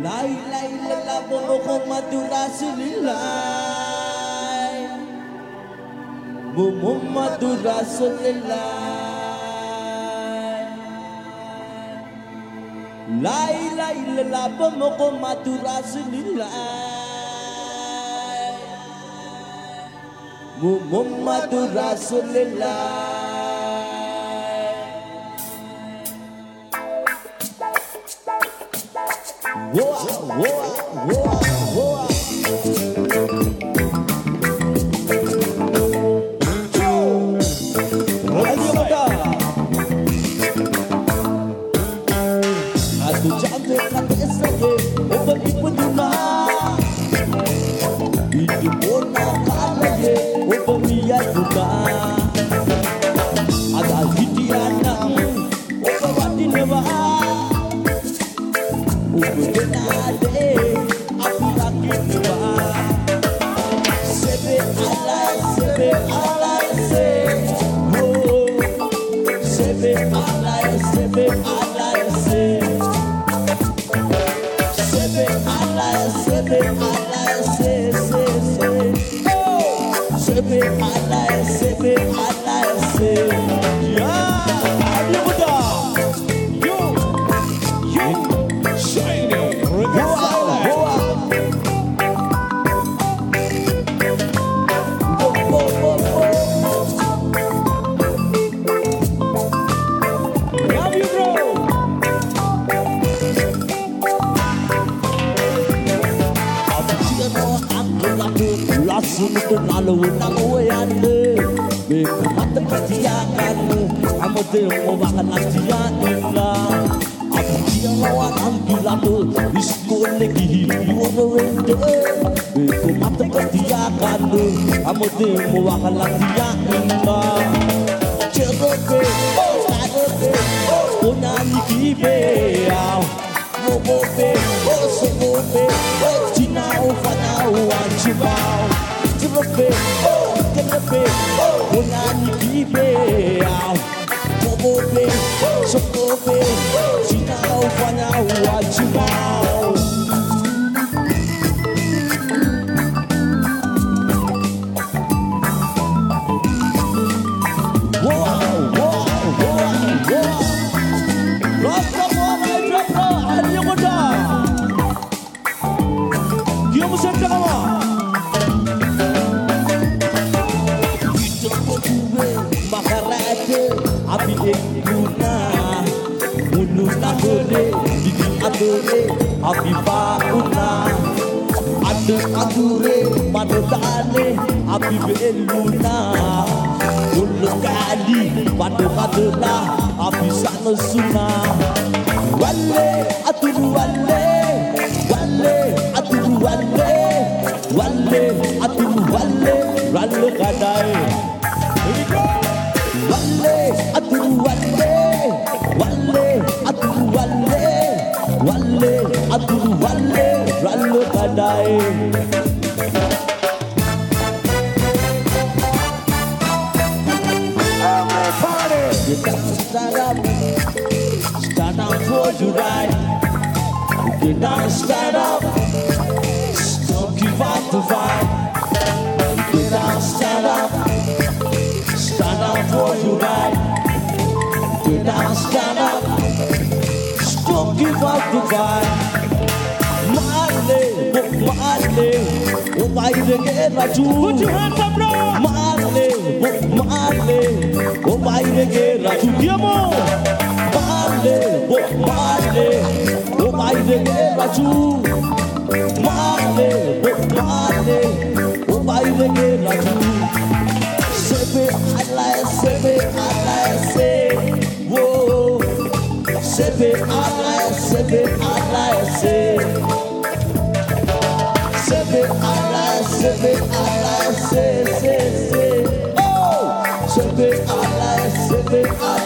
La ilaha illallah Muhammadur Rasulullah Muhammadur Rasulullah La ilaha illallah Muhammadur Rasulullah Muhammadur Rasulullah Whoa, whoa, whoa, whoa. Aduh cantik kata esage, ikut dunia. Hidup orang kalaya, lihat dunia. Ada hidiana, wadi newa. Ubenade, aku lagi newa. Sebe alai, oh. Sebe alai, se. Sebe alai, se. Oh. Sebe alai, se. Yeah, ayo muda. Yo. Shiny. Lalu ande, bekumata ketiakan, kamu temu makan lajian indah. Aku dia lawan ambil lalu, diskon lagi diurende. Bekumata ketiakan, kamu temu makan lajian indah. Cerobe, tarobe, punya nikibe, robobe, sobobe, cinau fanau anjibau. Cerobe, punya nikibe, robobe, sobobe, cinau fanau anjibau. Abi ekuna, mununa dole, didi adore, abi bauna, adure, padodane, abi beluna, ulu kali, padodana, abi sana suna, wale, aturu wale, aturu wale, aturu wale, wale kadai. Here we go. Wale, aturu wale, ralo kadai. You gotta stand up for your right. You gotta stand up, don't give up the fight. You gotta stand up for your right. You gotta stand up, don't give up the fight. Male, oh my guerra tu. Put your hands up, bro. Male, oh my guerra tu. Diamo. Male, oh my guerra tu. Male, oh my guerra tu. Sebe alai, se. Whoa. Sebe alai, se. Sebe alai, se. Oh, sebe alai,